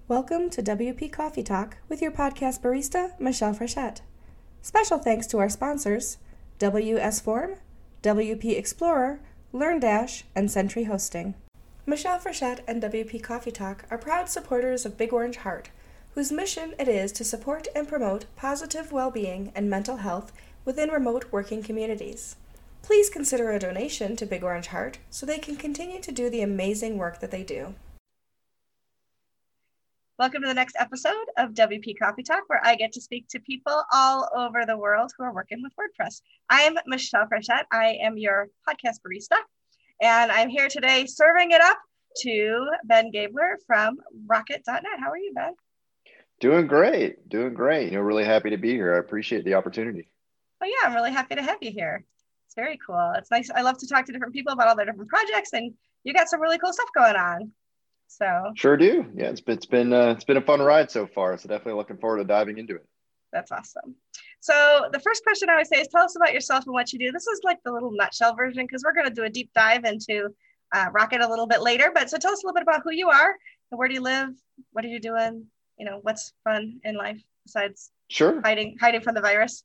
Welcome to WP Coffee Talk with your podcast barista, Michelle Frechette. Special thanks to our sponsors, WS Form, WP Explorer, LearnDash, and Sentry Hosting. Michelle Frechette and WP Coffee Talk are proud supporters of Big Orange Heart, whose mission it is to support and promote positive well-being and mental health within remote working communities. Please consider a donation to Big Orange Heart so they can continue to do the amazing work that they do. Welcome to the next episode of WP Coffee Talk, where I get to speak to people all over the world who are working with WordPress. I'm Michelle Frechette. I am your podcast barista, and I'm here today serving it up to Ben Gabler from Rocket.net. How are you, Ben? Doing great. Really happy to be here. I appreciate the opportunity. Oh yeah, I'm really happy to have you here. It's very cool. It's nice. I love to talk to different people about all their different projects, and you got some really cool stuff going on. So sure do. Yeah, it's been a fun ride so far. So definitely looking forward to diving into it. That's awesome. So the first question I always say is tell us about yourself and what you do. This is like the little nutshell version because we're going to do a deep dive into Rocket a little bit later. But so tell us a little bit about who you are and where do you live? What are you doing? You know, what's fun in life besides hiding from the virus?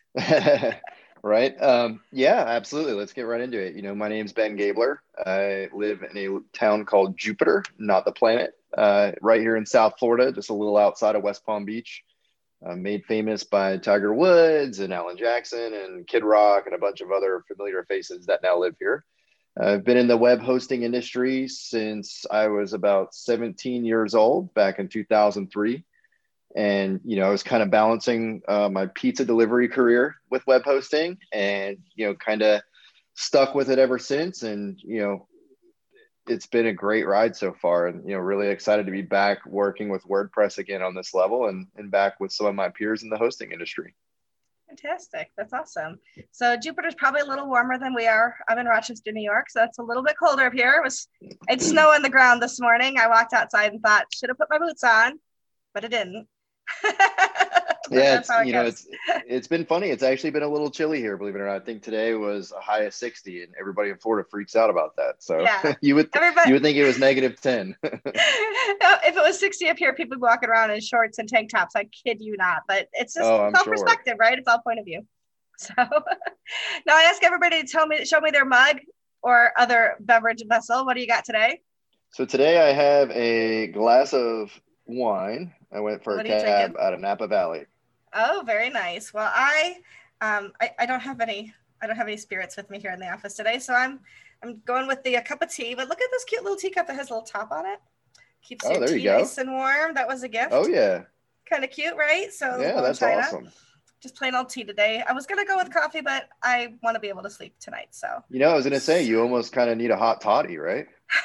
Right. Yeah, absolutely. Let's get right into it. You know, my name's Ben Gabler. I live in a town called Jupiter, not the planet, right here in South Florida, just a little outside of West Palm Beach. Made famous by Tiger Woods and Alan Jackson and Kid Rock and a bunch of other familiar faces that now live here. I've been in the web hosting industry since I was about 17 years old, back in 2003. And, you know, I was kind of balancing my pizza delivery career with web hosting and, you know, kind of stuck with it ever since. And, you know, it's been a great ride so far and, you know, really excited to be back working with WordPress again on this level and back with some of my peers in the hosting industry. Fantastic. That's awesome. So Jupiter's probably a little warmer than we are. I'm in Rochester, New York, so it's a little bit colder up here. It's snow on the ground this morning. I walked outside and thought, should have put my boots on, but I didn't. Yeah, it's been funny. It's actually been a little chilly here, believe it or not. I think today was a high of 60 and everybody in Florida freaks out about that. So yeah, you would think it was -10. If it was 60 up here, people would be walking around in shorts and tank tops. I kid you not, but it's just self-perspective, right? It's all point of view. So now I ask everybody to show me their mug or other beverage vessel. What do you got today? So today I have a glass of wine. I went for a cab out of Napa Valley. Oh, very nice. Well, I don't have any spirits with me here in the office today, so I'm going with a cup of tea. But look at this cute little teacup that has a little top on it. Keeps your tea nice and warm. That was a gift. Oh yeah. Kind of cute, right? So yeah, that's awesome. Just plain old tea today. I was gonna go with coffee, but I want to be able to sleep tonight. So you know, I was gonna say you almost kind of need a hot toddy, right?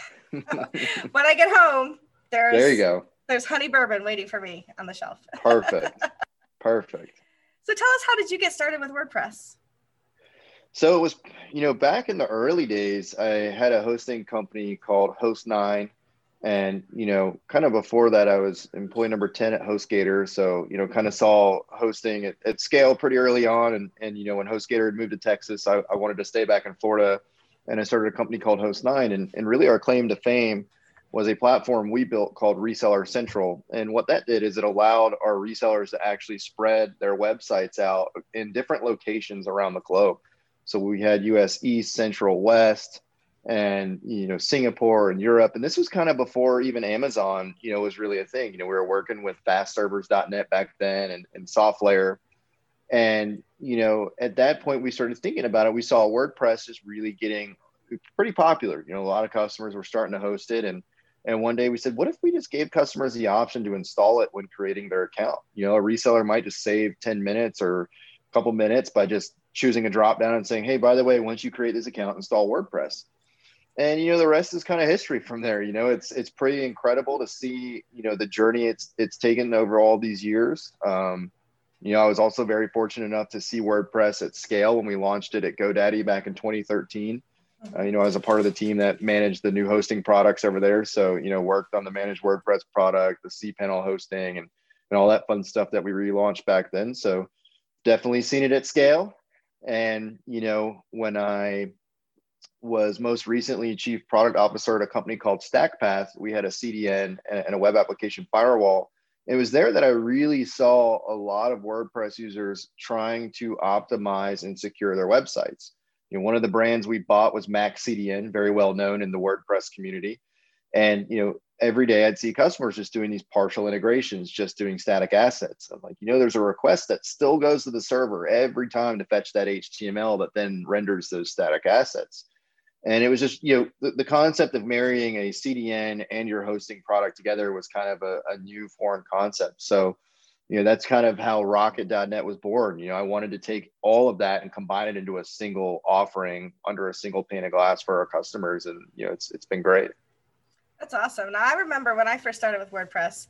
When I get home, there you go. There's honey bourbon waiting for me on the shelf. Perfect. So tell us, how did you get started with WordPress? So it was, you know, back in the early days, I had a hosting company called Host9. And, you know, kind of before that, I was employee number 10 at HostGator. So, you know, kind of saw hosting at scale pretty early on. And, you know, when HostGator had moved to Texas, I wanted to stay back in Florida. And I started a company called Host9. And really our claim to fame was a platform we built called Reseller Central. And what that did is it allowed our resellers to actually spread their websites out in different locations around the globe. So we had US East, Central, West, and, you know, Singapore and Europe. And this was kind of before even Amazon, you know, was really a thing. You know, we were working with fastservers.net back then and SoftLayer. And, you know, at that point, we started thinking about it. We saw WordPress just really getting pretty popular. You know, a lot of customers were starting to host it. And one day we said, what if we just gave customers the option to install it when creating their account? You know, a reseller might just save 10 minutes or a couple minutes by just choosing a drop down and saying, hey, by the way, once you create this account, install WordPress. And, you know, the rest is kind of history from there. You know, it's pretty incredible to see, you know, the journey it's taken over all these years. You know, I was also very fortunate enough to see WordPress at scale when we launched it at GoDaddy back in 2013. You know, I was a part of the team that managed the new hosting products over there. So, you know, worked on the managed WordPress product, the cPanel hosting and all that fun stuff that we relaunched back then. So definitely seen it at scale. And, you know, when I was most recently chief product officer at a company called StackPath. We had a CDN and a web application firewall. It was there that I really saw a lot of WordPress users trying to optimize and secure their websites. You know, one of the brands we bought was Max CDN, very well known in the WordPress community. And, you know, every day I'd see customers just doing these partial integrations, just doing static assets. I'm like, you know, there's a request that still goes to the server every time to fetch that HTML that then renders those static assets. And it was just, you know, the concept of marrying a CDN and your hosting product together was kind of a new foreign concept. So, you know, that's kind of how Rocket.net was born. You know, I wanted to take all of that and combine it into a single offering under a single pane of glass for our customers. And, you know, it's been great. That's awesome. Now, I remember when I first started with WordPress,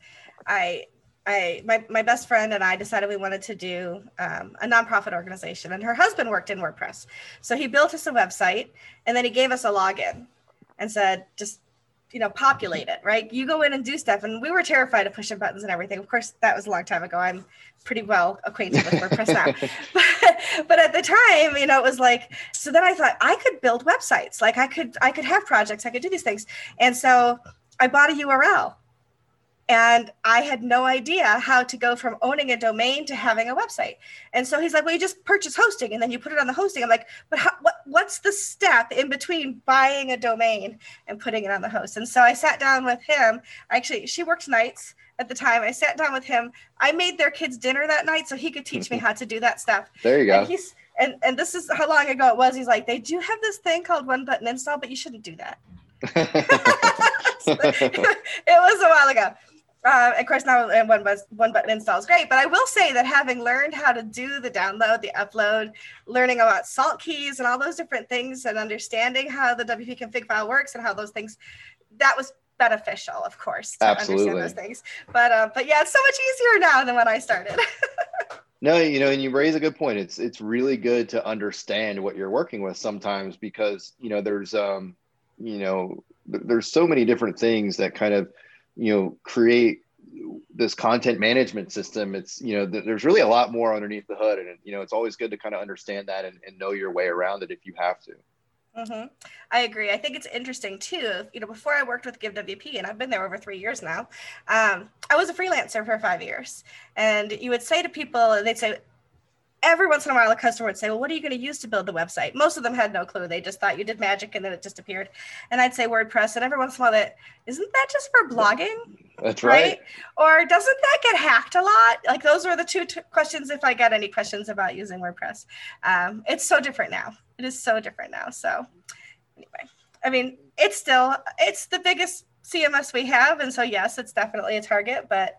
my best friend and I decided we wanted to do a nonprofit organization, and her husband worked in WordPress. So he built us a website, and then he gave us a login and said, just, you know, populate it, right? You go in and do stuff. And we were terrified of pushing buttons and everything. Of course, that was a long time ago. I'm pretty well acquainted with WordPress now. But at the time, you know, it was like, so then I thought I could build websites. Like I could have projects, I could do these things. And so I bought a URL. And I had no idea how to go from owning a domain to having a website. And so he's like, well, you just purchase hosting and then you put it on the hosting. I'm like, but what's the step in between buying a domain and putting it on the host? And so I sat down with him. Actually, she worked nights at the time. I sat down with him. I made their kids dinner that night so he could teach me how to do that stuff. There you go. And this is how long ago it was. He's like, they do have this thing called one button install, but you shouldn't do that. It was a while ago. Of course, now one button install is great, but I will say that having learned how to do the download, the upload, learning about salt keys and all those different things, and understanding how the WP config file works and how those things, that was beneficial, of course, to understand those things. But yeah, it's so much easier now than when I started. No, you know, and you raise a good point. It's really good to understand what you're working with sometimes, because, you know, there's so many different things that kind of, you know, create this content management system. It's, you know, there's really a lot more underneath the hood, and, you know, it's always good to kind of understand that and know your way around it if you have to. Mm-hmm. I agree. I think it's interesting too. You know, before I worked with GiveWP, and I've been there over 3 years now, I was a freelancer for 5 years. And you would say to people, they'd say, every once in a while, a customer would say, well, what are you going to use to build the website? Most of them had no clue. They just thought you did magic and then it just appeared. And I'd say WordPress. And every once in a while, isn't that just for blogging? That's right. Or doesn't that get hacked a lot? Like those were the two questions, if I got any questions about using WordPress. It's so different now. It is so different now. So anyway, I mean, it's the biggest CMS we have. And so, yes, it's definitely a target, but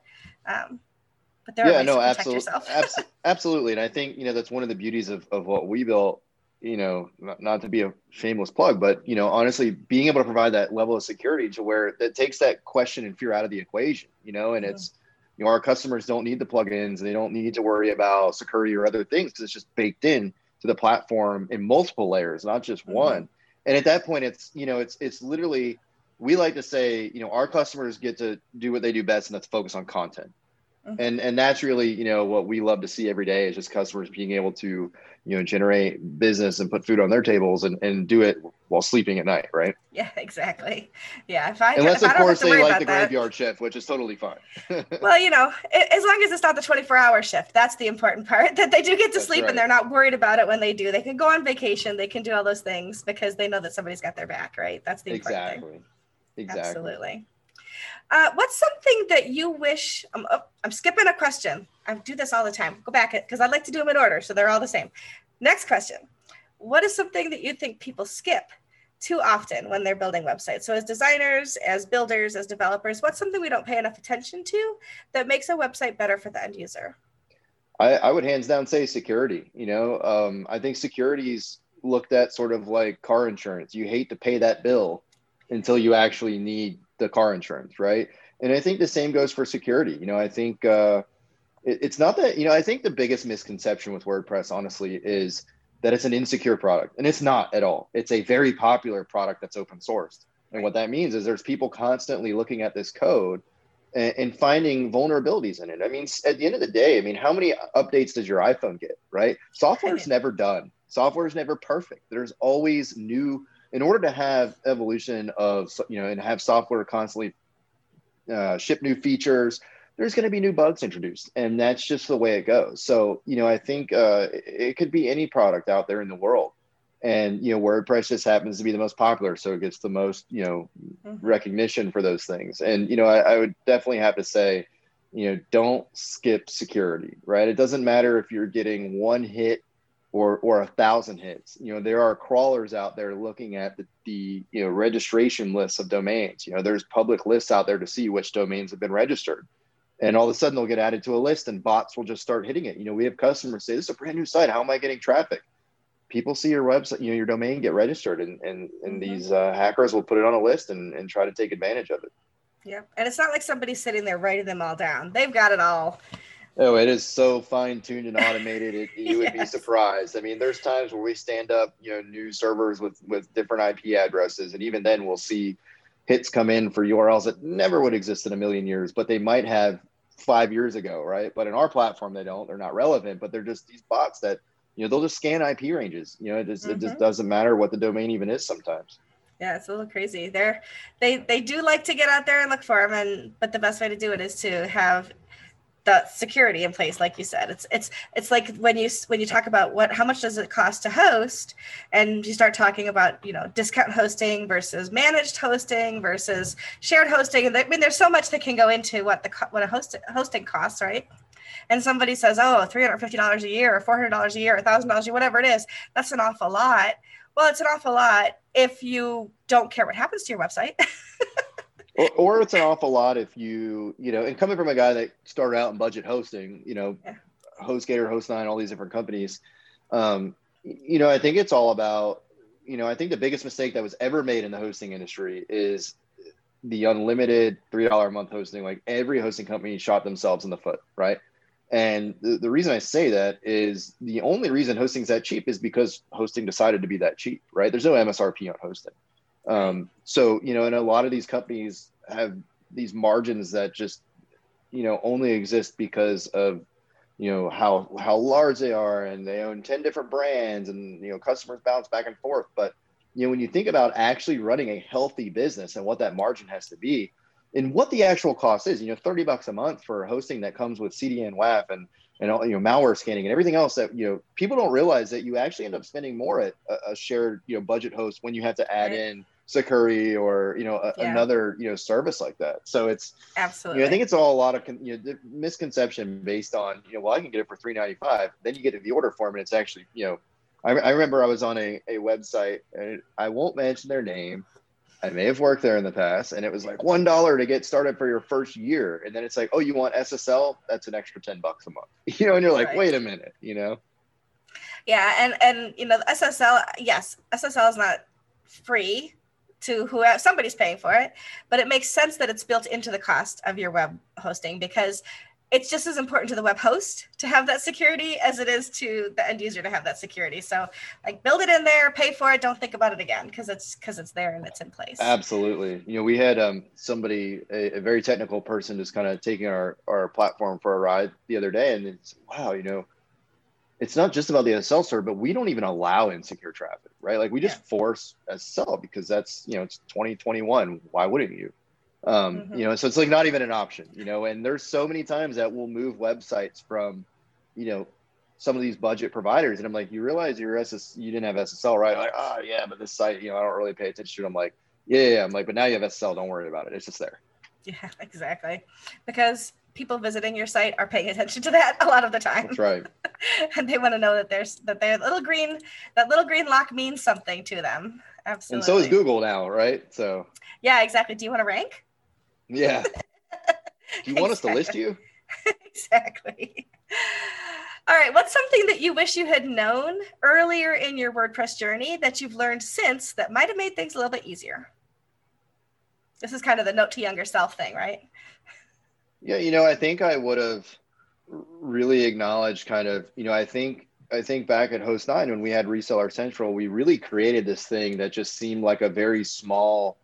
there are ways to protect yourself. Absolutely. And I think, you know, that's one of the beauties of what we built, you know, not to be a shameless plug, but, you know, honestly, being able to provide that level of security to where that takes that question and fear out of the equation, you know, and it's, you know, our customers don't need the plugins. They don't need to worry about security or other things because it's just baked in to the platform in multiple layers, not just one. And at that point, it's, you know, it's literally, we like to say, you know, our customers get to do what they do best, and that's focus on content. And that's really, you know, what we love to see every day is just customers being able to, you know, generate business and put food on their tables and do it while sleeping at night, right? Yeah, exactly. Yeah. Unless, of course, they like the graveyard shift, which is totally fine. Well, you know, as long as it's not the 24-hour shift, that's the important part, that they do get to sleep right. And they're not worried about it when they do. They can go on vacation. They can do all those things because they know that somebody's got their back, right? That's the important thing. Exactly. Absolutely. What's something that you wish, I'm skipping a question. I do this all the time. Go back because I like to do them in order, so they're all the same. Next question. What is something that you think people skip too often when they're building websites? So as designers, as builders, as developers, what's something we don't pay enough attention to that makes a website better for the end user? I would hands down say security. You know, I think security is looked at sort of like car insurance. You hate to pay that bill until you actually need the car insurance, right? And I think the same goes for security. You know, I think it's not that, you know, I think the biggest misconception with WordPress, honestly, is that it's an insecure product. And it's not at all. It's a very popular product that's open sourced. And what that means is there's people constantly looking at this code and finding vulnerabilities in it. I mean, at the end of the day, I mean, how many updates does your iPhone get, right? Software is never done. Software is never perfect. There's always new in order to have evolution of, and have software constantly ship new features, there's going to be new bugs introduced, and that's just the way it goes. So, I think it could be any product out there in the world, and WordPress just happens to be the most popular, so it gets the most recognition for those things. And I would definitely have to say, don't skip security, right? It doesn't matter if you're getting one hit or 1,000 hits. There are crawlers out there looking at the registration lists of domains. There's public lists out there to see which domains have been registered. And all of a sudden they'll get added to a list and bots will just start hitting it. We have customers say, this is a brand new site. How am I getting traffic? People see your website, your domain get registered, and these hackers will put it on a list and try to take advantage of it. Yeah. And it's not like somebody's sitting there writing them all down. They've got it all. Oh, it is so fine-tuned and automated. You would be surprised. I mean, there's times where we stand up, new servers with different IP addresses. And even then we'll see hits come in for URLs that never would exist in a million years, but they might have 5 years ago, right? But in our platform, they're not relevant, but they're just these bots that, they'll just scan IP ranges. It just doesn't matter what the domain even is sometimes. Yeah, it's a little crazy. They do like to get out there and look for them, but the best way to do it is to have the security in place, like you said. It's like when you talk about how much does it cost to host, and you start talking about discount hosting versus managed hosting versus shared hosting. And I mean, there's so much that can go into what a hosting costs, right? And somebody says, oh, $350 a year or $400 a year or $1,000 a year, whatever it is, that's an awful lot. Well, it's an awful lot if you don't care what happens to your website. Or it's an awful lot if and coming from a guy that started out in budget hosting, HostGator, Host9, all these different companies, I think it's all about, I think the biggest mistake that was ever made in the hosting industry is the unlimited $3 a month hosting. Like every hosting company shot themselves in the foot, right? And the reason I say that is the only reason hosting's that cheap is because hosting decided to be that cheap, right? There's no MSRP on hosting. So, and a lot of these companies have these margins that just, only exist because of, how large they are, and they own 10 different brands, and, customers bounce back and forth. But, when you think about actually running a healthy business and what that margin has to be and what the actual cost is, $30 a month for hosting that comes with CDN WAF and malware scanning and everything else that, people don't realize that you actually end up spending more at a shared, budget host when you have to add in Sakuri or, another, service like that. So it's absolutely, I think it's all a lot of, misconception based on, well, I can get it for $3.95. Then you get to the order form and it's actually, I remember I was on a website, and I won't mention their name. I may have worked there in the past, and it was like $1 to get started for your first year. And then it's like, oh, you want SSL? That's an extra $10 a month, and you're like, wait a minute, Yeah. And SSL, yes, SSL is not free to whoever, somebody's paying for it, but it makes sense that it's built into the cost of your web hosting, because it's just as important to the web host to have that security as it is to the end user to have that security. So like build it in there, pay for it. Don't think about it again because it's there and it's in place. Absolutely. We had somebody, a very technical person, just kind of taking our platform for a ride the other day. And it's, wow, it's not just about the SSL server, but we don't even allow insecure traffic, right? Like we just force SSL because that's, it's 2021. Why wouldn't you? So it's like not even an option, and there's so many times that we'll move websites from, some of these budget providers. And I'm like, you realize you didn't have SSL, right? Like, oh yeah, but this site, I don't really pay attention to it. I'm like, yeah. I'm like, but now you have SSL. Don't worry about it. It's just there. Yeah, exactly. Because people visiting your site are paying attention to that a lot of the time. That's right. And they want to know that that little green lock means something to them. Absolutely. And so is Google now, right? So. Yeah, exactly. Do you want to rank? Yeah. Do you want us to list you? Exactly. All right. What's something that you wish you had known earlier in your WordPress journey that you've learned since that might have made things a little bit easier? This is kind of the note to younger self thing, right? Yeah. I think I would have really acknowledged kind of, I think back at Host9 when we had Reseller Central, we really created this thing that just seemed like a very small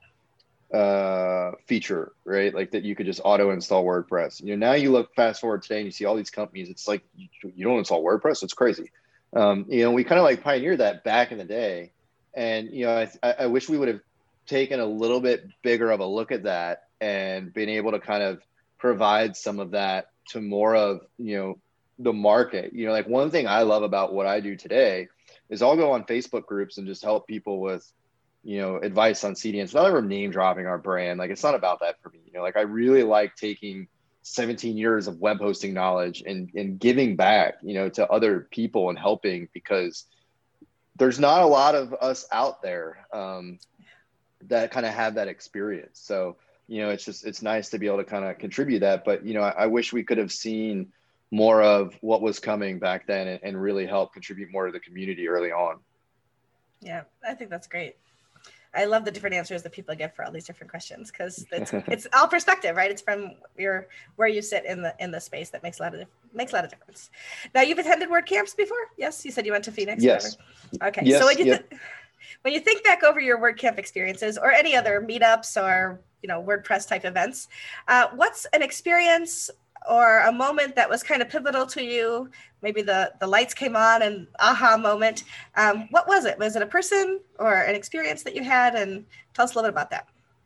feature, right? Like that you could just auto install WordPress. Now you look fast forward today and you see all these companies, it's like you don't install WordPress. It's crazy. We kind of like pioneered that back in the day. And, you know, I wish we would have taken a little bit bigger of a look at that and been able to kind of provide some of that to more of, you know, the market. You know, like one thing I love about what I do today is I'll go on Facebook groups and just help people with, you know, advice on CDNs. Not ever name dropping our brand. Like, it's not about that for me. You know, like I really like taking 17 years of web hosting knowledge and giving back, you know, to other people and helping, because there's not a lot of us out there that kind of have that experience. So, you know, it's nice to be able to kind of contribute that. But, you know, I wish we could have seen more of what was coming back then and really help contribute more to the community early on. Yeah, I think that's great. I love the different answers that people give for all these different questions, because it's all perspective, right? It's from where you sit in the space that makes a lot of difference. Now, you've attended WordCamps before? Yes, you said you went to Phoenix. Yes. Okay. Yes, So when you think back over your WordCamp experiences or any other meetups or, you know, WordPress type events, what's an experience or a moment that was kind of pivotal to you? Maybe the lights came on, and aha moment. What was it? Was it a person or an experience that you had? And tell us a little bit about that.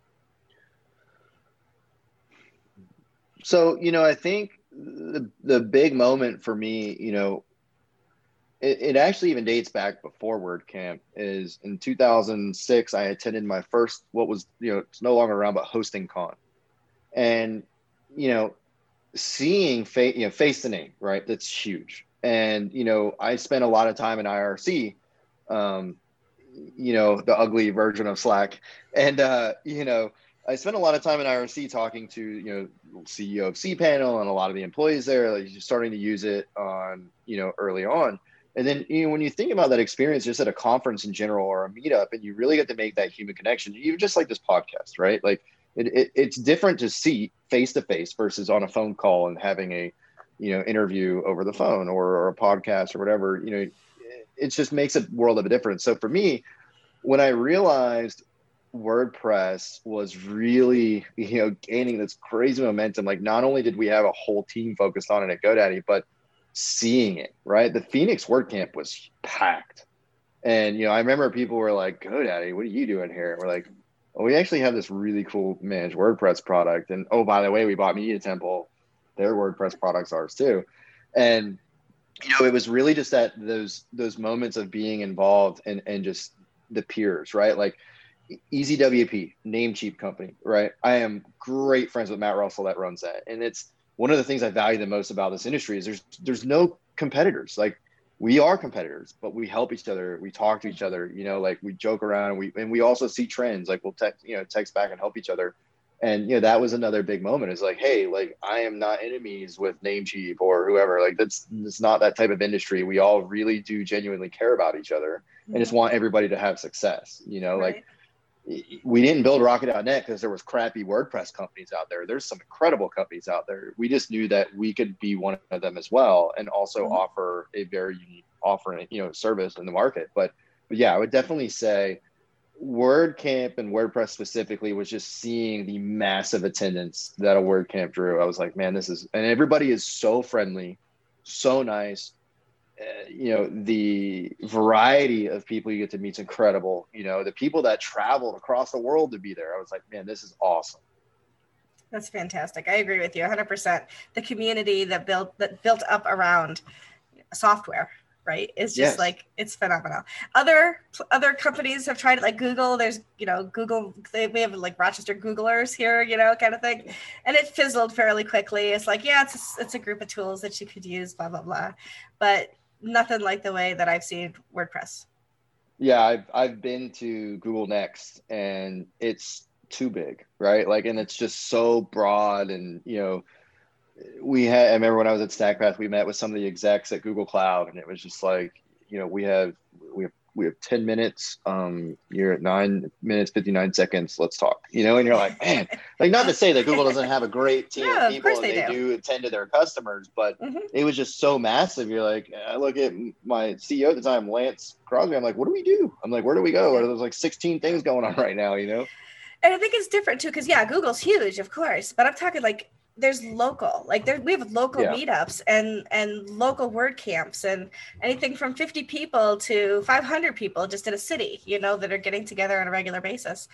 So, you know, I think the big moment for me, you know, it actually even dates back before WordCamp. Is in 2006, I attended my first, what was, you know, it's no longer around, but Hosting Con. And, you know, seeing face the name, right? That's huge. And, you know, I spent a lot of time in IRC, you know, the ugly version of Slack. And, you know, I spent a lot of time in IRC talking to, you know, CEO of cPanel and a lot of the employees there, like starting to use it on, you know, early on. And then, you know, when you think about that experience just at a conference in general or a meetup, and you really get to make that human connection, even just like this podcast, right? Like it's different to see face to face versus on a phone call and having a, you know, interview over the phone or a podcast or whatever. You know, it just makes a world of a difference. So for me, when I realized WordPress was really, you know, gaining this crazy momentum, like not only did we have a whole team focused on it at GoDaddy, but seeing it, right? The Phoenix WordCamp was packed. And, you know, I remember people were like, GoDaddy, what are you doing here? And we're like, oh, we actually have this really cool managed WordPress product. And oh, by the way, we bought Media Temple. Their WordPress products ours too. And, you know, it was really just that those moments of being involved and just the peers, right? Like EasyWP, Namecheap company, right? I am great friends with Matt Russell that runs that. And it's one of the things I value the most about this industry is there's no competitors. Like we are competitors, but we help each other. We talk to each other, you know, like we joke around and we also see trends. Like we'll text back and help each other. And, you know, that was another big moment. It's like, hey, like I am not enemies with Namecheap or whoever. Like it's not that type of industry. We all really do genuinely care about each other and just want everybody to have success. You know, Right. like we didn't build Rocket.net because there was crappy WordPress companies out there. There's some incredible companies out there. We just knew that we could be one of them as well and also offer a very unique offering, you know, service in the market. But yeah, I would definitely say WordCamp and WordPress specifically was just seeing the massive attendance that a WordCamp drew. I was like, man, and everybody is so friendly, so nice. You know, the variety of people you get to meet is incredible. You know, the people that traveled across the world to be there, I was like, man, this is awesome. That's fantastic. I agree with you 100%. The community that built up around software, right, is just like, it's phenomenal. Other companies have tried it, like Google. There's, you know, Google, we have like Rochester Googlers here, you know, kind of thing. And it fizzled fairly quickly. It's like, yeah, it's a group of tools that you could use, blah, blah, blah. But nothing like the way that I've seen WordPress. Yeah, I've been to Google Next and it's too big, right? Like, and it's just so broad. And, you know, I remember when I was at StackPath, we met with some of the execs at Google Cloud, and it was just like, you know, we have 10 minutes. You're at 9 minutes, 59 seconds. Let's talk, you know, and you're like, man, like, not to say that Google doesn't have a great team of people and they do attend to their customers, but it was just so massive. You're like, I look at my CEO at the time, Lance Crosby. I'm like, what do we do? I'm like, where do we go? There's like 16 things going on right now, you know? And I think it's different too, because yeah, Google's huge, of course, but I'm talking like there's local, like we have local Yeah. meetups and local word camps, and anything from 50 people to 500 people just in a city, that are getting together on a regular basis.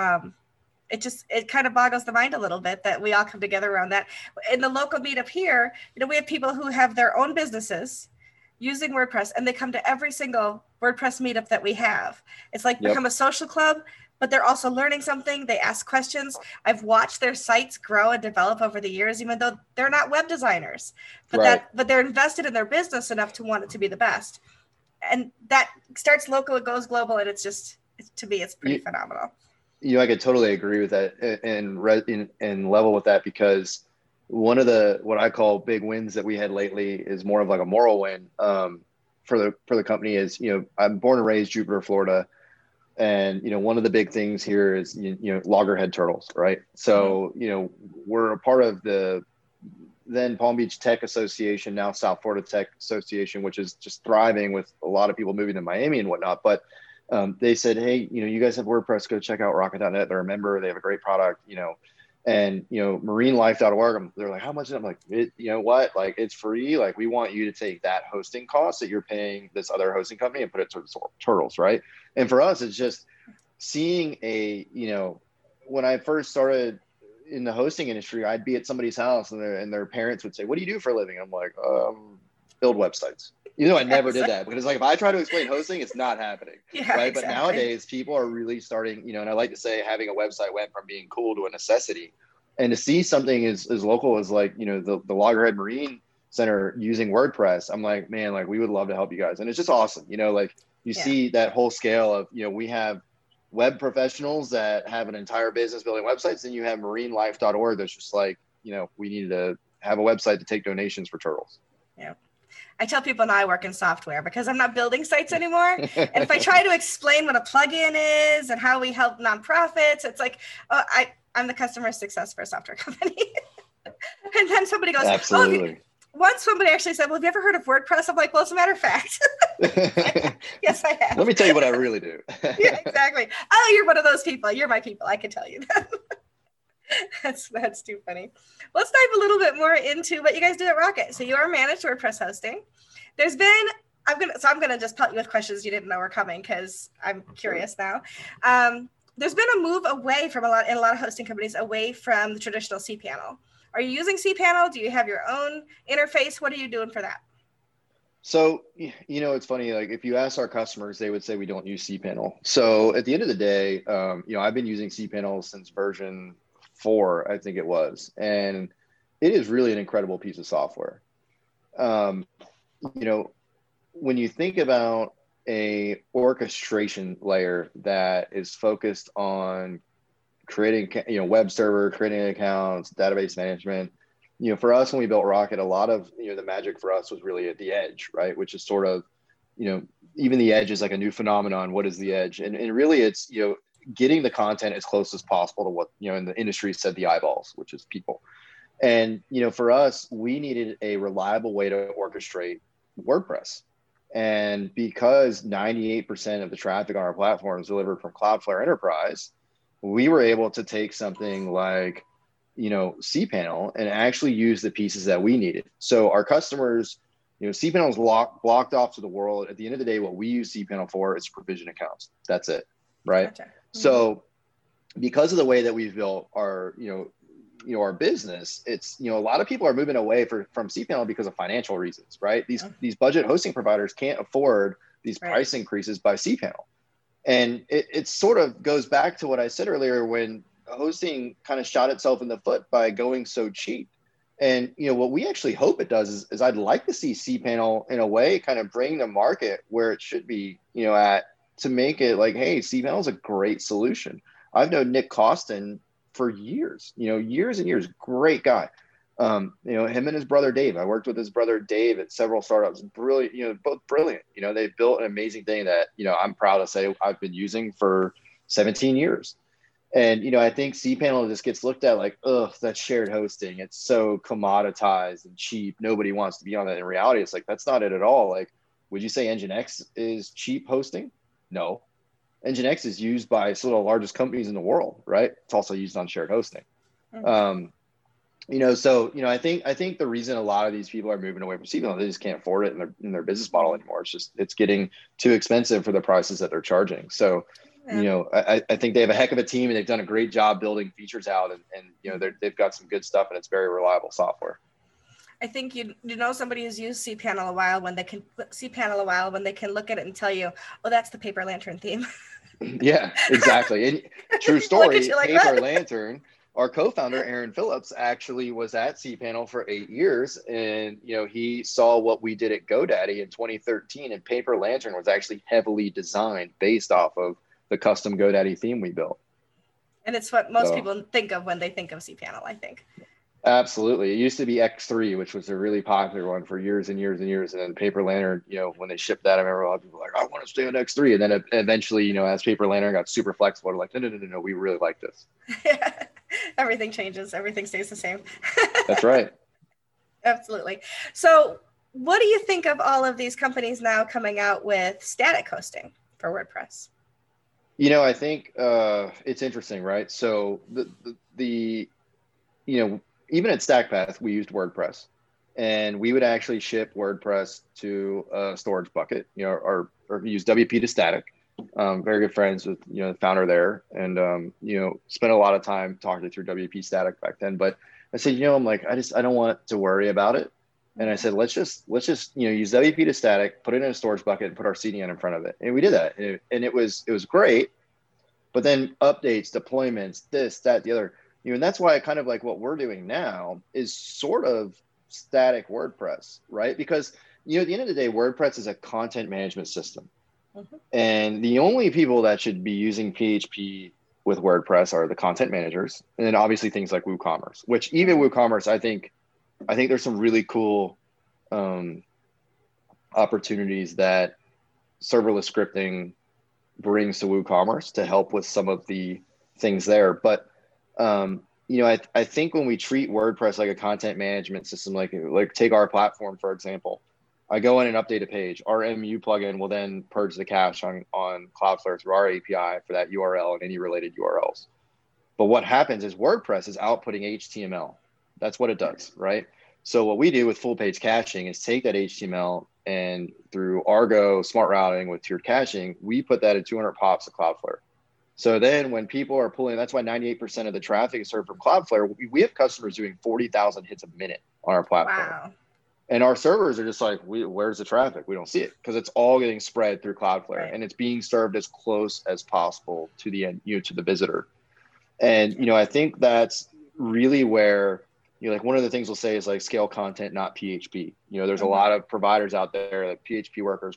It kind of boggles the mind a little bit that we all come together around that. In the local meetup here, we have people who have their own businesses using WordPress, and they come to every single WordPress meetup that we have. It's like become a social club, but they're also learning something. They ask questions. I've watched their sites grow and develop over the years, even though they're not web designers, but they're invested in their business enough to want it to be the best. And that starts local, it goes global, and to me, it's pretty phenomenal. I could totally agree with that and level with that, because one of the, what I call big wins that we had lately is more of like a moral win for the company is, I'm born and raised Jupiter, Florida. And, one of the big things here is, loggerhead turtles, right? So, we're a part of the then Palm Beach Tech Association, now South Florida Tech Association, which is just thriving with a lot of people moving to Miami and whatnot. But they said, hey, you guys have WordPress, go check out rocket.net. They're a member, they have a great product, and, marinelife.org, they're like, how much? I'm like, what? Like, it's free. Like, we want you to take that hosting cost that you're paying this other hosting company and put it to turtles. Right. And for us, it's just seeing when I first started in the hosting industry, I'd be at somebody's house and their parents would say, what do you do for a living? I'm like, build websites. I never did that, because like, if I try to explain hosting, it's not happening. Right. Exactly. But nowadays people are really starting, and I like to say having a website went from being cool to a necessity. And to see something as local as like, the Loggerhead Marine Center using WordPress, I'm like, man, like we would love to help you guys. And it's just awesome. Like you see that whole scale of, we have web professionals that have an entire business building websites. And you have marinelife.org. That's just like, we need to have a website to take donations for turtles. Yeah. I tell people now I work in software because I'm not building sites anymore. And if I try to explain what a plugin is and how we help nonprofits, it's like, I'm the customer success for a software company. And then somebody goes, absolutely. Once somebody actually said, well, have you ever heard of WordPress? I'm like, well, as a matter of fact. Yes, I have. Let me tell you what I really do. Yeah, exactly. Oh, you're one of those people. You're my people. I can tell you that. That's too funny. Let's dive a little bit more into what you guys do at Rocket. So you are managed WordPress hosting. I'm gonna just pelt you with questions you didn't know were coming because I'm curious now. There's been a move away from a lot of hosting companies away from the traditional cPanel. Are you using cPanel? Do you have your own interface? What are you doing for that? So, it's funny, like if you ask our customers, they would say we don't use cPanel. So at the end of the day, I've been using cPanel since version 4, I think it was. And it is really an incredible piece of software. When you think about a orchestration layer that is focused on creating, web server, creating accounts, database management, for us, when we built Rocket, a lot of, the magic for us was really at the edge, right? Which is sort of, even the edge is like a new phenomenon. What is the edge? And really it's, getting the content as close as possible to what, in the industry said the eyeballs, which is people. And, for us, we needed a reliable way to orchestrate WordPress. And because 98% of the traffic on our platform is delivered from Cloudflare Enterprise, we were able to take something like, cPanel and actually use the pieces that we needed. So our customers, cPanel is blocked off to the world. At the end of the day, what we use cPanel for is provision accounts. That's it. Right. Gotcha. Mm-hmm. So because of the way that we've built our, our business, it's, a lot of people are moving away from cPanel because of financial reasons, right? These budget hosting providers can't afford these price increases by cPanel. And it sort of goes back to what I said earlier, when hosting kind of shot itself in the foot by going so cheap. And, what we actually hope it does is I'd like to see cPanel in a way kind of bring the market where it should be, at, to make it like, hey, cPanel is a great solution. I've known Nick Costin for years, years and years, great guy. Him and his brother, Dave, I worked with his brother, Dave, at several startups, brilliant, both brilliant. They've built an amazing thing that, I'm proud to say I've been using for 17 years. And, I think cPanel just gets looked at like, ugh, that's shared hosting. It's so commoditized and cheap. Nobody wants to be on that. In reality, it's like, that's not it at all. Like, would you say NGINX is cheap hosting? No. NGINX is used by some of the largest companies in the world, right? It's also used on shared hosting. Mm-hmm. I think the reason a lot of these people are moving away from cPanel, they just can't afford it in their business model anymore. It's getting too expensive for the prices that they're charging. So, Yeah. I think they have a heck of a team and they've done a great job building features out, and they've got some good stuff and it's very reliable software. I think you know somebody who's used cPanel a while when they can look at it and tell you, oh, that's the Paper Lantern theme. Yeah, exactly. And true Look at story, you like, Paper what? Lantern, our co-founder Aaron Phillips actually was at cPanel for 8 years, and he saw what we did at GoDaddy in 2013, and Paper Lantern was actually heavily designed based off of the custom GoDaddy theme we built. And it's what most So people think of when they think of cPanel, I think. absolutely, it used to be X3, which was a really popular one for years and years and years, and then Paper Lantern, when they shipped that, I remember a lot of people were like, I want to stay on X3, and then eventually, as Paper Lantern got super flexible, they're like, no, we really like this. Everything changes, everything stays the same. That's right. Absolutely. So what do you think of all of these companies now coming out with static hosting for WordPress? I think it's interesting, right? So even at StackPath, we used WordPress, and we would actually ship WordPress to a storage bucket, or use WP to static. Very good friends with the founder there, and spent a lot of time talking through WP static back then. But I said, I'm like, I don't want to worry about it, and I said, let's just use WP to static, put it in a storage bucket, and put our CDN in front of it, and we did that, and it was great. But then updates, deployments, this, that, the other. And that's why I kind of like what we're doing now is sort of static WordPress, right? Because, at the end of the day, WordPress is a content management system. Mm-hmm. And the only people that should be using PHP with WordPress are the content managers. And then obviously things like WooCommerce, which even WooCommerce, I think there's some really cool opportunities that serverless scripting brings to WooCommerce to help with some of the things there. But I think when we treat WordPress like a content management system, like take our platform, for example, I go in and update a page. Our MU plugin will then purge the cache on Cloudflare through our API for that URL and any related URLs. But what happens is WordPress is outputting HTML. That's what it does, right? So what we do with full page caching is take that HTML and through Argo smart routing with tiered caching, we put that at 200 pops of Cloudflare. So then when people are pulling, that's why 98% of the traffic is served from Cloudflare. We have customers doing 40,000 hits a minute on our platform. Wow. And our servers are just like, where's the traffic? We don't see it because it's all getting spread through Cloudflare, right. And it's being served as close as possible to the end, to the visitor. And, I think that's really where, like one of the things we'll say is like scale content, not PHP. There's a lot of providers out there like PHP workers.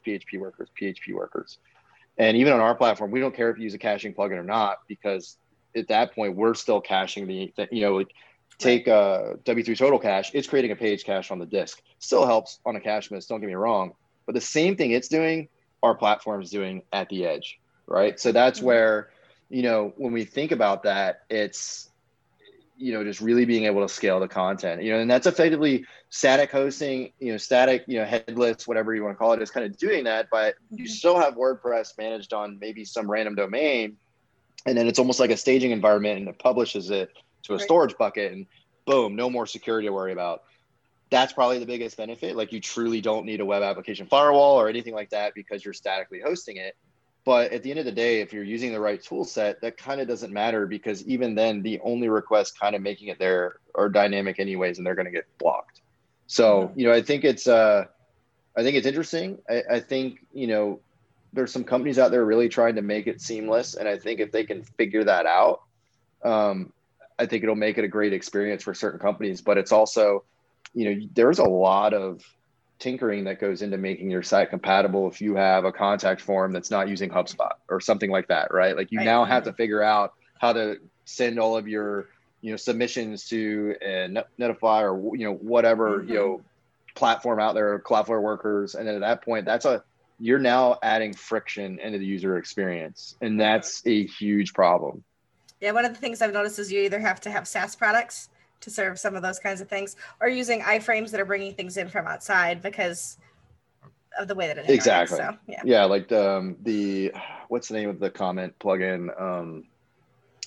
And even on our platform, we don't care if you use a caching plugin or not, because at that point, we're still caching take W3 Total Cache, it's creating a page cache on the disk. Still helps on a cache miss, don't get me wrong. But the same thing it's doing, our platform is doing at the edge, right? So that's where, when we think about that, it's, just really being able to scale the content, and that's effectively static hosting, static, headless, whatever you want to call it, is kind of doing that, but you still have WordPress managed on maybe some random domain. And then it's almost like a staging environment, and it publishes it to a storage bucket, and boom, no more security to worry about. That's probably the biggest benefit. Like you truly don't need a web application firewall or anything like that because you're statically hosting it. But at the end of the day, if you're using the right tool set, that kind of doesn't matter, because even then the only requests kind of making it there are dynamic anyways, and they're going to get blocked. So, I think it's interesting. I think, there's some companies out there really trying to make it seamless. And I think if they can figure that out, I think it'll make it a great experience for certain companies. But it's also, there's a lot of tinkering that goes into making your site compatible. If you have a contact form that's not using HubSpot or something like that, right? Like you now have to figure out how to send all of your, submissions to Netlify or, whatever, platform out there, Cloudflare workers. And then at that point, you're now adding friction into the user experience. And that's a huge problem. Yeah, one of the things I've noticed is you either have to have SaaS products to serve some of those kinds of things, or using iframes that are bringing things in from outside because of the way that it interacts. Exactly. So, yeah, like the what's the name of the comment plugin?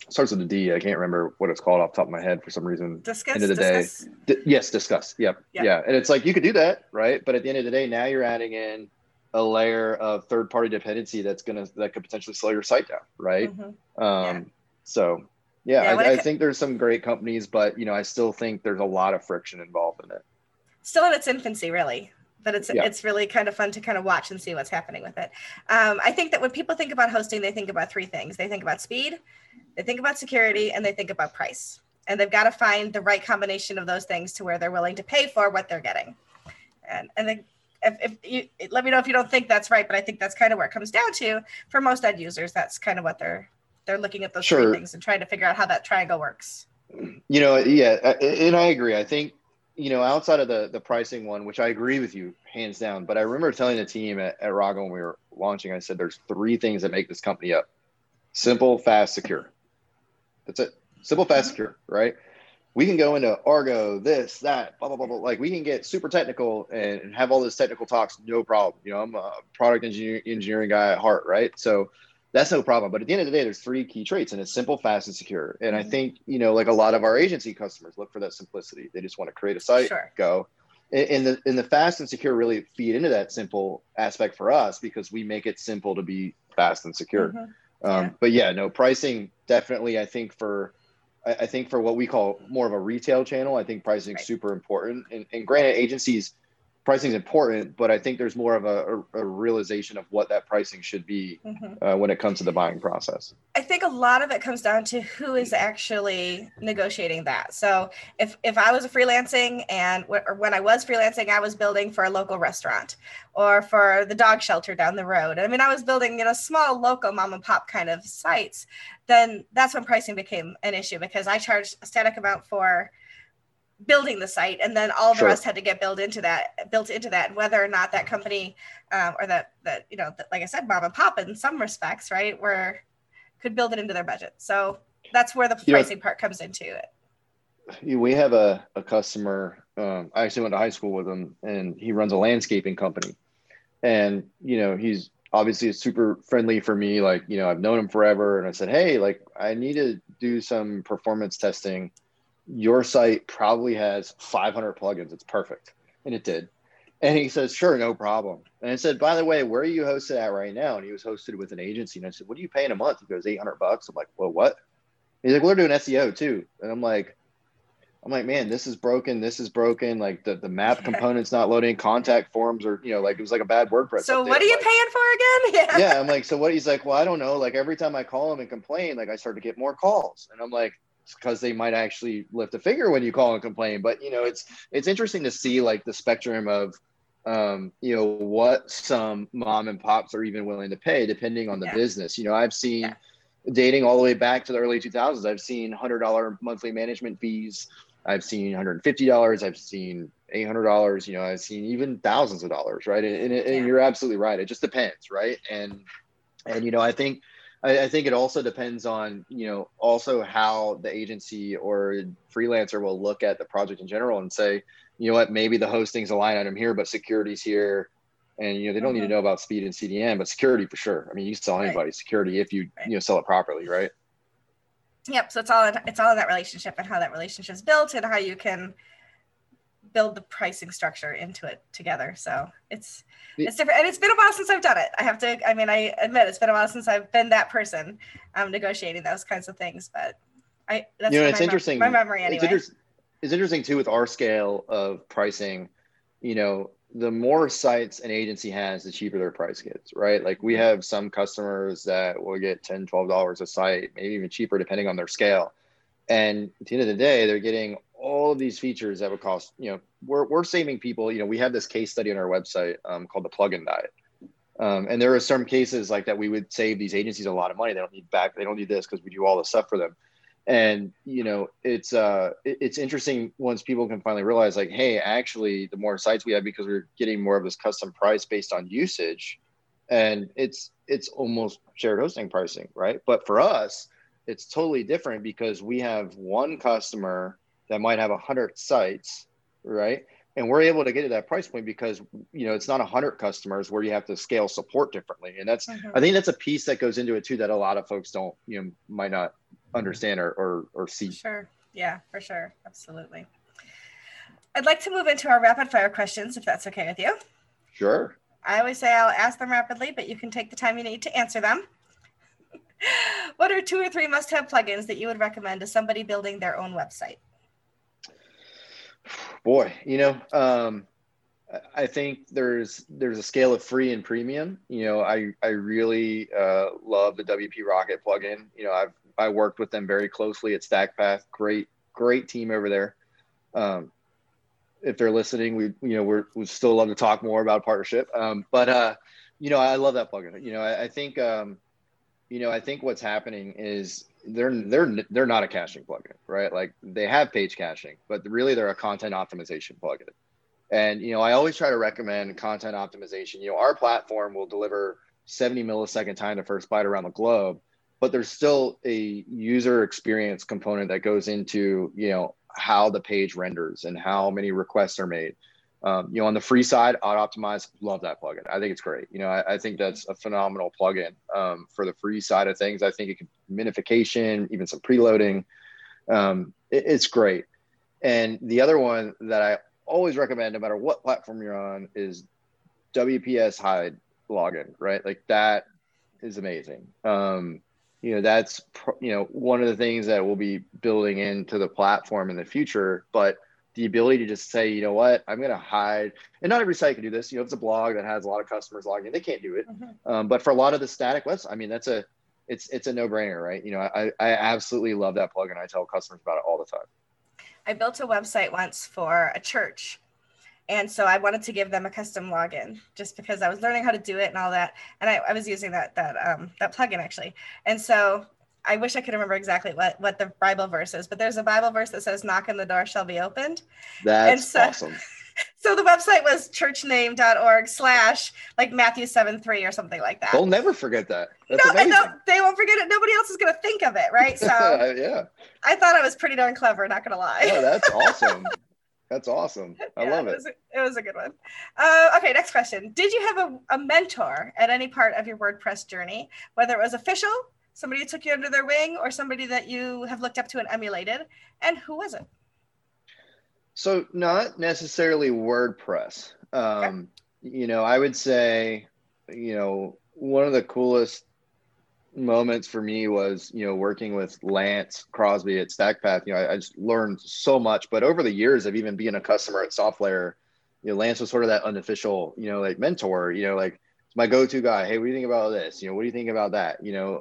starts with a D. I can't remember what it's called off the top of my head for some reason. Discuss. End of the day. Yes, discuss. Yep. Yeah. And it's like, you could do that, right? But at the end of the day, now you're adding in a layer of third-party dependency that could potentially slow your site down, right? So I think there's some great companies, but I still think there's a lot of friction involved in it. Still in its infancy, really. But it's really kind of fun to kind of watch and see what's happening with it. I think that when people think about hosting, they think about three things. They think about speed, they think about security, and they think about price. And they've got to find the right combination of those things to where they're willing to pay for what they're getting. And then if you let me know if you don't think that's right, but I think that's kind of where it comes down to for most end users. That's kind of what they're looking at, those three things and trying to figure out how that triangle works. And I agree. I think, outside of the pricing one, which I agree with you hands down, but I remember telling the team at Raga when we were launching, I said, there's three things that make this company up: simple, fast, secure. That's it. Simple, fast, secure, right? We can go into Argo, this, that, blah, blah, blah, blah. Like, we can get super technical and have all this technical talks, no problem. I'm a product engineering guy at heart, right? So that's no problem. But at the end of the day, there's three key traits, and it's simple, fast, and secure. And I think, like a lot of our agency customers look for that simplicity. They just want to create a site, go. And the fast and secure really feed into that simple aspect for us, because we make it simple to be fast and secure. But pricing definitely, I think for what we call more of a retail channel, I think pricing is super important. And granted, agencies, pricing is important, but I think there's more of a realization of what that pricing should be when it comes to the buying process. I think a lot of it comes down to who is actually negotiating that. So if I was freelancing, or when I was freelancing, I was building for a local restaurant or for the dog shelter down the road. I mean, I was building, small local mom and pop kind of sites. Then that's when pricing became an issue, because I charged a static amount for building the site, and then all the rest had to get built into that, whether or not that company or that like I said, mom and pop in some respects, right, could build it into their budget. So that's where the pricing part comes into it. We have a customer, I actually went to high school with him, and he runs a landscaping company, and he's obviously super friendly for me. Like, I've known him forever, and I said, hey, like, I need to do some performance testing. Your site probably has 500 plugins. It's perfect. And it did. And he says, sure, no problem. And I said, by the way, where are you hosted at right now? And he was hosted with an agency. And I said, what are you paying a month? He goes, $800. I'm like, well, what? He's like, we're doing SEO too. And I'm like, man, this is broken. This is broken. Like the map component's not loading. Contact forms are, like, it was like a bad WordPress. So what are you paying for again? Yeah. I'm like, so what? He's like, well, I don't know. Like, every time I call him and complain, like, I start to get more calls. And I'm like, because they might actually lift a finger when you call and complain. But it's interesting to see, like, the spectrum of what some mom and pops are even willing to pay depending on the business. I've seen dating all the way back to the early 2000s. I've seen $100 monthly management fees. I've seen $150. I've seen $800. I've seen even thousands of dollars, right? And you're absolutely right. It just depends, right? And I think it also depends on, also how the agency or freelancer will look at the project in general and say, you know what, maybe the hosting's a line item here, but security's here. And, they don't need to know about speed and CDN, but security for sure. I mean, you can sell anybody security if you, sell it properly, right? Yep. So it's all in that relationship and how that relationship is built and how you can build the pricing structure into it together. So it's different, and it's been a while since I've done it. I admit it's been a while since I've been that person negotiating those kinds of things, but that's it's interesting. My memory anyway. It's interesting too with our scale of pricing. The more sites an agency has, the cheaper their price gets, right? Like, we have some customers that will get $10, $12 a site, maybe even cheaper depending on their scale. And at the end of the day, they're getting all of these features that would cost, we're saving people, we have this case study on our website called the plugin diet. And there are some cases like that we would save these agencies a lot of money. They don't need this because we do all this stuff for them. And, it's interesting once people can finally realize, like, hey, actually the more sites we have, because we're getting more of this custom price based on usage, and it's almost shared hosting pricing, right? But for us, it's totally different because we have one customer that might have 100 sites, right? And we're able to get to that price point because, it's not 100 customers where you have to scale support differently. And that's, I think that's a piece that goes into it too, that a lot of folks don't, might not understand or see. Sure. Yeah, for sure. Absolutely. I'd like to move into our rapid fire questions, if that's okay with you. Sure. I always say I'll ask them rapidly, but you can take the time you need to answer them. What are 2 or 3 must-have plugins that you would recommend to somebody building their own website? Boy, I think there's a scale of free and premium. I really love the WP Rocket plugin. I worked with them very closely at StackPath. Great team over there. If they're listening, we still love to talk more about partnership. But I love that plugin. I think what's happening is they're not a caching plugin, right? Like they have page caching, but really they're a content optimization plugin. And, I always try to recommend content optimization. Our platform will deliver 70 millisecond time to first byte around the globe, but there's still a user experience component that goes into, how the page renders and how many requests are made. On the free side, Auto Optimize, love that plugin. I think it's great. I think that's a phenomenal plugin for the free side of things. I think it can minification, even some preloading. It's great. And the other one that I always recommend, no matter what platform you're on, is WPS Hide login, right? Like that is amazing. That's one of the things that we'll be building into the platform in the future, but the ability to just say, you know what, I'm going to hide, and not every site can do this. If it's a blog that has a lot of customers logging in, they can't do it. Mm-hmm. But for a lot of the static websites, it's a no-brainer, right? I absolutely love that plugin. I tell customers about it all the time. I built a website once for a church. And so I wanted to give them a custom login just because I was learning how to do it and all that. And I was using that plugin actually. And so I wish I could remember exactly what the Bible verse is, but there's a Bible verse that says, knock and the door shall be opened. That's awesome. So the website was churchname.org / like Matthew 7:3 or something like that. They'll never forget that. That's amazing. No, they won't forget it. Nobody else is going to think of it, right? So yeah. I thought I was pretty darn clever, not going to lie. Oh, that's awesome. That's awesome. I love it. It was a good one. Okay, next question. Did you have a mentor at any part of your WordPress journey, whether it was official, somebody who took you under their wing, or somebody that you have looked up to and emulated? And who was it? So not necessarily WordPress. Okay. I would say, one of the coolest moments for me was, working with Lance Crosby at StackPath. I just learned so much, but over the years of even being a customer at SoftLayer, Lance was sort of that unofficial, like mentor, like my go-to guy. Hey, what do you think about this? What do you think about that?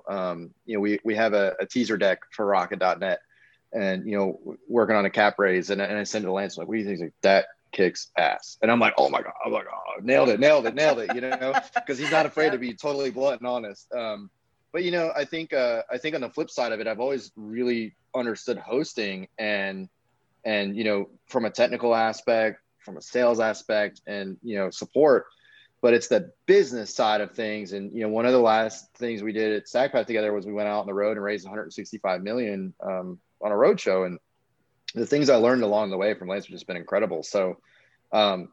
We have a teaser deck for rocket.net and, working on a cap raise and I sent it to Lance, like, what do you think? He's like, that kicks ass. And I'm like, oh my God. I'm like, oh, nailed it. Because he's not afraid to be totally blunt and honest. But I think on the flip side of it, I've always really understood hosting and from a technical aspect, from a sales aspect, and support. But it's the business side of things. And one of the last things we did at StackPath together was we went out on the road and raised 165 million on a road show. And the things I learned along the way from Lance have just been incredible. So, funny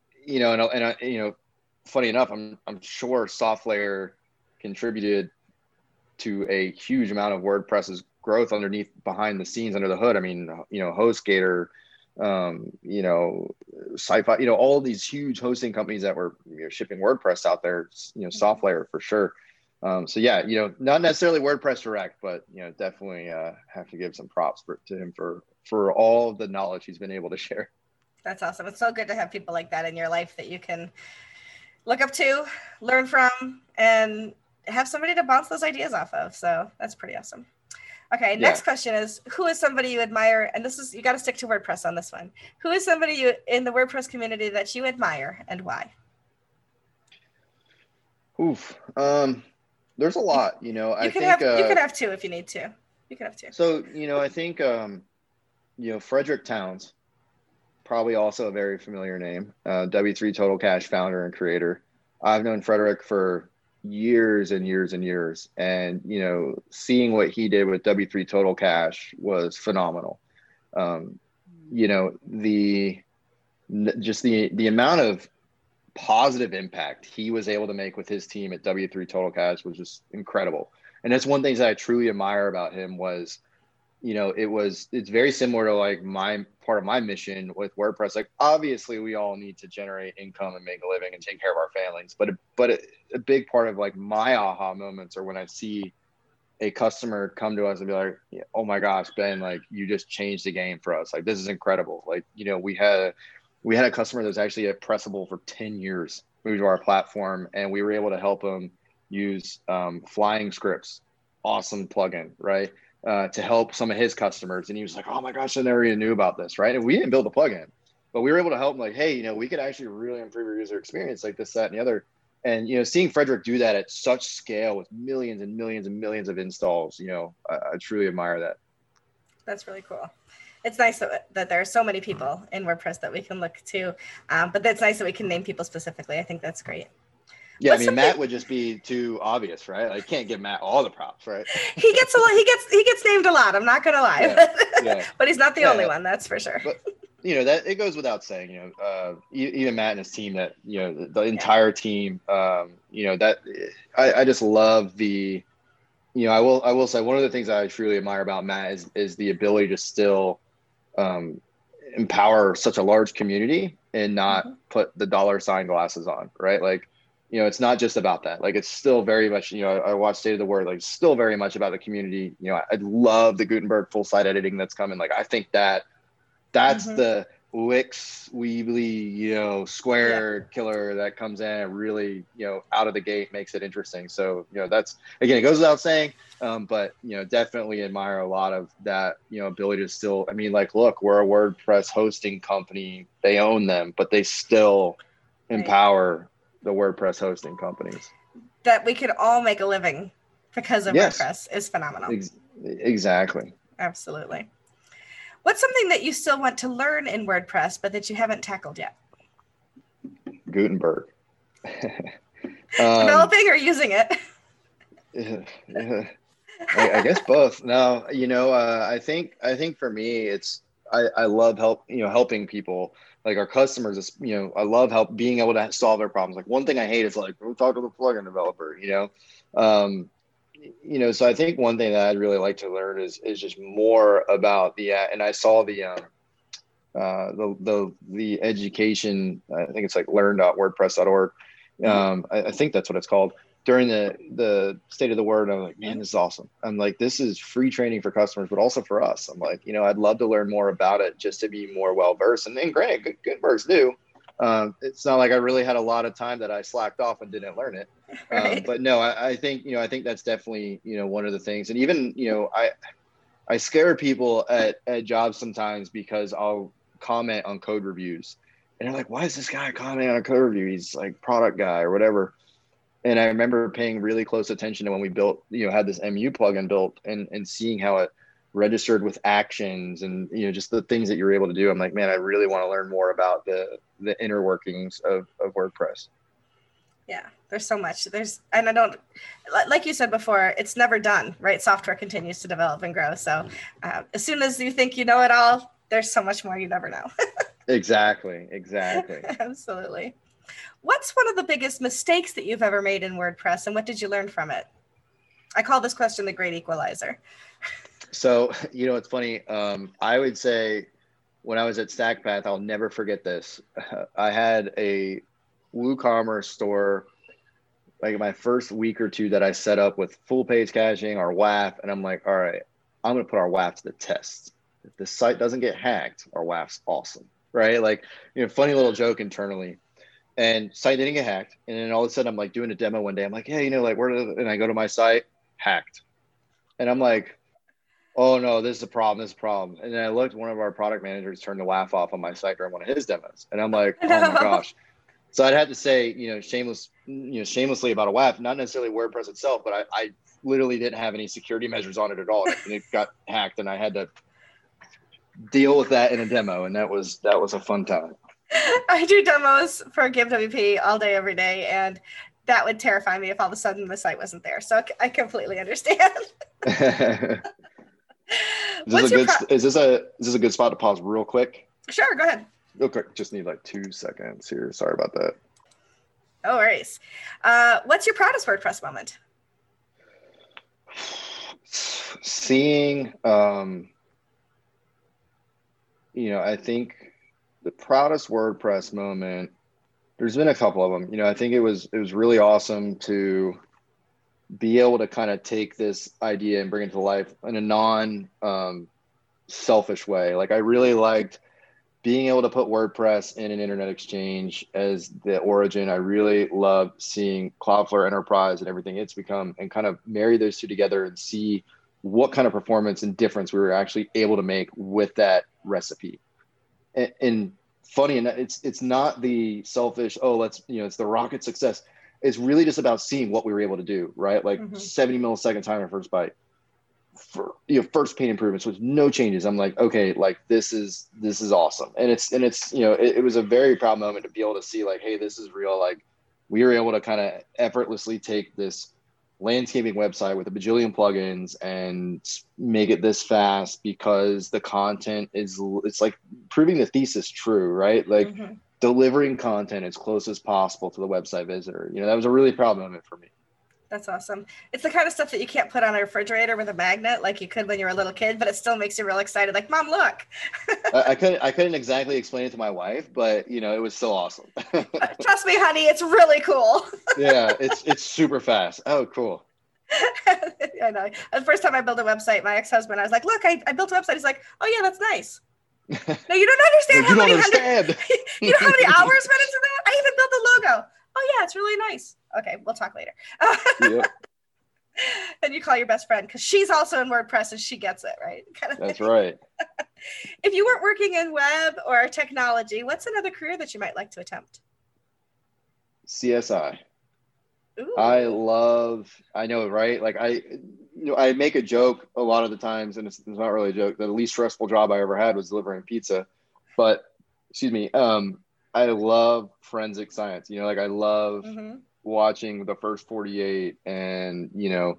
enough, I'm sure SoftLayer contributed to a huge amount of WordPress's growth behind the scenes, under the hood. I mean, HostGator, Sci-Fi, all these huge hosting companies that were shipping WordPress out there, SoftLayer for sure. So yeah, not necessarily WordPress direct, but definitely have to give some props to him for all the knowledge he's been able to share. That's awesome. It's so good to have people like that in your life that you can look up to, learn from, and have somebody to bounce those ideas off of. So that's pretty awesome. Okay, next question is, who is somebody you admire? And this is, you got to stick to WordPress on this one. Who is somebody you in the WordPress community that you admire and why? Oof. There's a lot, you can have two if you need to. You can have two. So, I think, Frederick Towns, probably also a very familiar name, W3 Total Cash founder and creator. I've known Frederick for years and years and years. And, seeing what he did with W3 Total Cash was phenomenal. The amount of positive impact he was able to make with his team at W3 Total Cash was just incredible. And that's one thing that I truly admire about him was, it's very similar to like my part of my mission with WordPress. Like, obviously we all need to generate income and make a living and take care of our families. But a big part of like my aha moments are when I see a customer come to us and be like, oh my gosh, Ben, like you just changed the game for us. Like, this is incredible. Like, we had a customer that was actually at Pressable for 10 years, moved to our platform, and we were able to help him use Flying Scripts, awesome plugin, right? To help some of his customers. And he was like, oh my gosh, I never even knew about this, right? And we didn't build the plugin, but we were able to help him like, hey, we could actually really improve your user experience like this, that, and the other. And, seeing Frederick do that at such scale with millions and millions and millions of installs, I truly admire that. That's really cool. It's nice that there are so many people in WordPress that we can look to, but that's nice that we can name people specifically. I think that's great. Yeah, I mean, Matt would just be too obvious, right? I can't give Matt all the props, right? He gets named a lot. I'm not gonna lie, but he's not the only one, that's for sure. But that it goes without saying, even Matt and his team, that the entire team, that I just love the, I will say one of the things I truly admire about Matt is the ability to still empower such a large community and not put the $ glasses on, right? Like, it's not just about that. Like, it's still very much, I watched State of the Word, like, it's still very much about the community. I love the Gutenberg full site editing that's coming. Like, I think that's the Wix, Weebly, Square killer that comes in and really, out of the gate makes it interesting. So, that's, again, it goes without saying, but, definitely admire a lot of that, ability to still, I mean, like, look, we're a WordPress hosting company. They own them, but they still empower the WordPress hosting companies. That we could all make a living because of WordPress is phenomenal. Exactly. Absolutely. What's something that you still want to learn in WordPress, but that you haven't tackled yet? Gutenberg. Developing or using it? I guess both. No, I think for me, it's, I love helping people, like our customers. I love being able to solve their problems. Like, one thing I hate is like, we'll talk to the plugin developer, so I think one thing that I'd really like to learn is just more about and I saw the education, I think it's like learn.wordpress.org. I think that's what it's called. During the State of the Word, I'm like, man, this is awesome. I'm like, this is free training for customers, but also for us. I'm like, I'd love to learn more about it just to be more well-versed. And then granted, Gutenberg's new. It's not like I really had a lot of time that I slacked off and didn't learn it. But no, I think that's definitely, one of the things. And even, I scare people at jobs sometimes because I'll comment on code reviews and they're like, why is this guy commenting on a code review? He's like product guy or whatever. And I remember paying really close attention to when we built, had this MU plugin built and seeing how it registered with actions and, just the things that you're able to do. I'm like, man, I really want to learn more about the inner workings of WordPress. Yeah, there's so much. And I don't, like you said before, it's never done, right? Software continues to develop and grow. So as soon as you think you know it all, there's so much more you never know. Exactly. Absolutely. What's one of the biggest mistakes that you've ever made in WordPress, and what did you learn from it? I call this question the great equalizer. So, it's funny. I would say when I was at StackPath, I'll never forget this. I had a WooCommerce store, like my first week or two that I set up with full page caching, our WAF. And I'm like, all right, I'm going to put our WAF to the test. If the site doesn't get hacked, our WAF's awesome, right? Like, funny little joke internally. And site didn't get hacked. And then all of a sudden I'm like doing a demo one day. I'm like, hey, and I go to my site, hacked. And I'm like, oh no, this is a problem. And then I looked, one of our product managers turned the WAF off on my site during one of his demos. And I'm like, oh my gosh. So I'd have to say, shamelessly about a WAF, not necessarily WordPress itself, but I literally didn't have any security measures on it at all. And it got hacked and I had to deal with that in a demo. And that was a fun time. I do demos for GiveWP all day, every day, and that would terrify me if all of a sudden the site wasn't there. So I completely understand. Is this a good spot to pause real quick? Sure, go ahead. Real quick, just need like 2 seconds here. Sorry about that. No worries. What's your proudest WordPress moment? Seeing, I think the proudest WordPress moment, there's been a couple of them. I think it was really awesome to be able to kind of take this idea and bring it to life in a non selfish way. Like, I really liked being able to put WordPress in an internet exchange as the origin. I really love seeing Cloudflare Enterprise and everything it's become, and kind of marry those two together and see what kind of performance and difference we were actually able to make with that recipe. And funny enough, it's not the selfish, it's the rocket success. It's really just about seeing what we were able to do, right? Like 70 millisecond timer first byte, for first paint improvements with no changes. I'm like, okay, like this is awesome. And it was a very proud moment to be able to see, like, hey, this is real. Like, we were able to kind of effortlessly take this landscaping website with a bajillion plugins and make it this fast, because the content it's like proving the thesis true, right? Like delivering content as close as possible to the website visitor. That was a really proud moment for me. That's awesome. It's the kind of stuff that you can't put on a refrigerator with a magnet like you could when you were a little kid, but it still makes you real excited. Like, Mom, look. I couldn't exactly explain it to my wife, but it was still awesome. Trust me, honey, it's really cool. Yeah, it's super fast. Oh, cool. I know. The first time I built a website, my ex-husband, I was like, look, I built a website. He's like, oh yeah, that's nice. No, you don't understand how many you know how many hours went into that? I even built the logo. Oh yeah, it's really nice. Okay, we'll talk later. Yep. And you call your best friend because she's also in WordPress and she gets it, right? That's right. If you weren't working in web or technology, what's another career that you might like to attempt? CSI. Ooh. I know, right? Like, I make a joke a lot of the times, and it's not really a joke, the least stressful job I ever had was delivering pizza. But, excuse me, I love forensic science. Like, I love watching the First 48 and,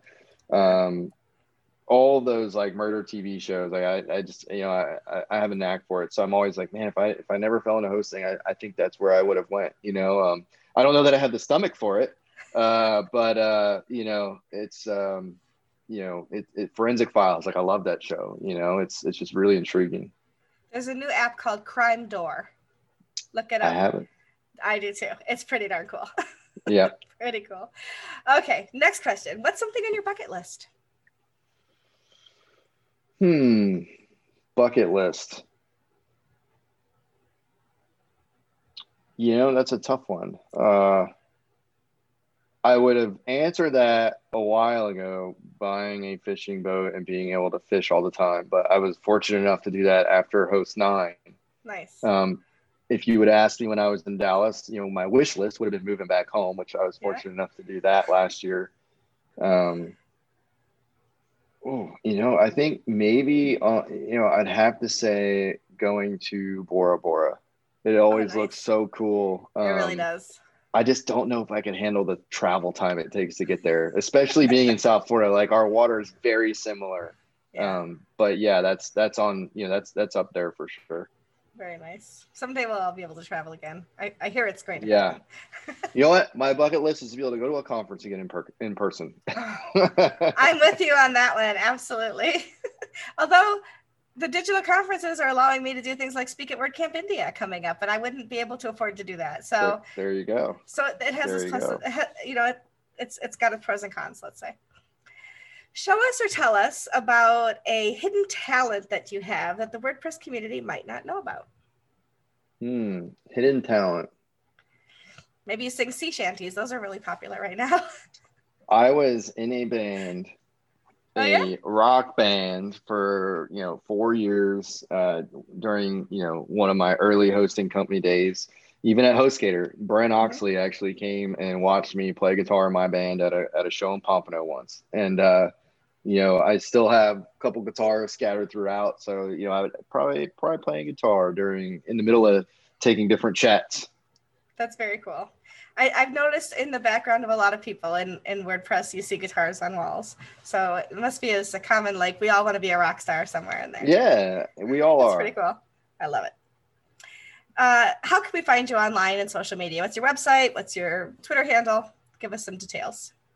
all those like murder TV shows. Like, I just, I have a knack for it. So I'm always like, man, if I never fell into hosting, I think that's where I would have went. I don't know that I have the stomach for it. But it's Forensic Files. Like, I love that show. It's just really intriguing. There's a new app called Crime Door. Look it up. I haven't. I do too. It's pretty darn cool. Yeah. Pretty cool. Okay, next question. What's something on your bucket list? Bucket list. That's a tough one. I would have answered that a while ago, buying a fishing boat and being able to fish all the time. But I was fortunate enough to do that after Host 9. Nice. If you would ask me when I was in Dallas, my wish list would have been moving back home, which I was fortunate enough to do that last year. I think maybe, I'd have to say going to Bora Bora. It always looks so cool. It really does. I just don't know if I can handle the travel time it takes to get there, especially being in South Florida. Like, our water is very similar. Yeah. But yeah, that's on, that's up there for sure. Very nice. Someday we'll all be able to travel again. I hear it's great. Yeah. You know what? My bucket list is to be able to go to a conference again in person. I'm with you on that one. Absolutely. Although the digital conferences are allowing me to do things like speak at WordCamp India coming up, and I wouldn't be able to afford to do that. So there you go. So it has its plus, it's got its pros and cons, let's say. Show us or tell us about a hidden talent that you have that the WordPress community might not know about. Hidden talent. Maybe you sing sea shanties. Those are really popular right now. I was in a band, rock band for, 4 years during, one of my early hosting company days. Even at HostGator, Brent Oxley actually came and watched me play guitar in my band at a show in Pompano once. And, I still have a couple guitars scattered throughout. So, I would probably playing guitar in the middle of taking different chats. That's very cool. I've noticed in the background of a lot of people in WordPress, you see guitars on walls. So it must be as a common, like, we all want to be a rock star somewhere in there. Yeah, we all are. That's pretty cool. I love it. How can we find you online and social media? What's your website? What's your Twitter handle? Give us some details.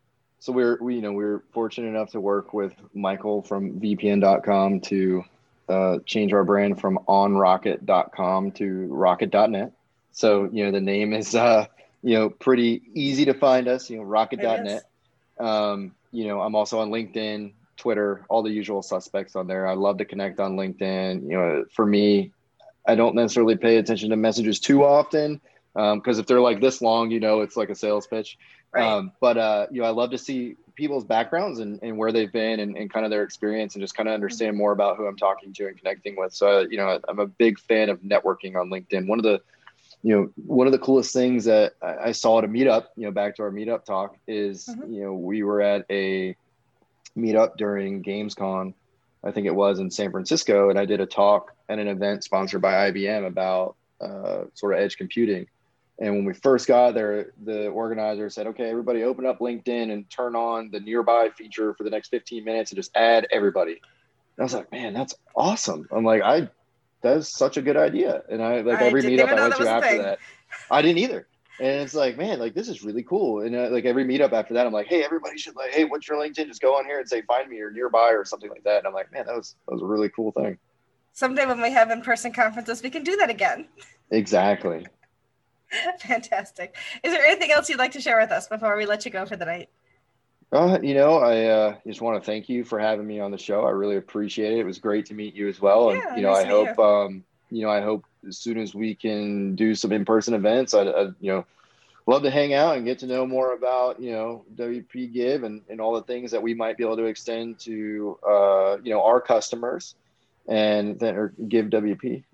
So we're fortunate enough to work with Michael from VPN.com to change our brand from onrocket.com to rocket.net. So, the name is, pretty easy to find us, rocket.net. I'm also on LinkedIn, Twitter, all the usual suspects on there. I love to connect on LinkedIn. For me, I don't necessarily pay attention to messages too often because if they're like this long, it's like a sales pitch. Right. But I love to see people's backgrounds and where they've been and kind of their experience and just kind of understand more about who I'm talking to and connecting with. So, I'm a big fan of networking on LinkedIn. One of the coolest things that I saw at a meetup, back to our meetup talk is, we were at a meetup during Gamescom, I think it was in San Francisco. And I did a talk at an event sponsored by IBM about sort of edge computing. And when we first got there, the organizer said, okay, everybody open up LinkedIn and turn on the nearby feature for the next 15 minutes and just add everybody. And I was like, man, that's awesome. I'm like, that's such a good idea. And I every meetup I went to after that, I didn't either. And it's like, man, this is really cool. And every meetup after that, I'm like, hey, everybody should hey, what's your LinkedIn? Just go on here and say, find me or nearby or something like that. And I'm like, man, that was a really cool thing. Someday when we have in-person conferences, we can do that again. Exactly. Fantastic. Is there anything else you'd like to share with us before we let you go for the night? I just want to thank you for having me on the show. I really appreciate it. It was great to meet you as well. Yeah, And, nice I hope, I hope as soon as we can do some in-person events, I love to hang out and get to know more about, WP Give and all the things that we might be able to extend to, our customers and then or give WP,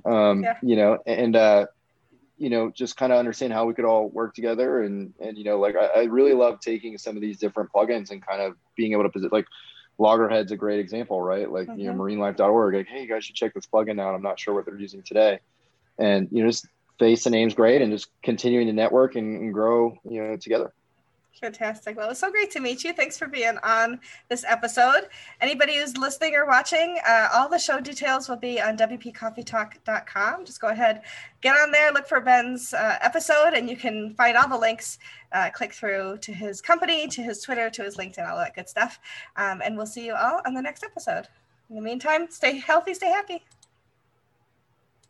just kind of understand how we could all work together. And I really love taking some of these different plugins and kind of being able to visit, Loggerhead's a great example, right? marinelife.org, hey, you guys should check this plugin out. I'm not sure what they're using today. And, just face the name's great and just continuing to network and grow, together. Fantastic. Well, it was so great to meet you. Thanks for being on this episode. Anybody who's listening or watching, all the show details will be on wpcoffeetalk.com. Just go ahead, get on there, look for Ben's episode, and you can find all the links. Click through to his company, to his Twitter, to his LinkedIn, all that good stuff. And we'll see you all on the next episode. In the meantime, stay healthy, stay happy.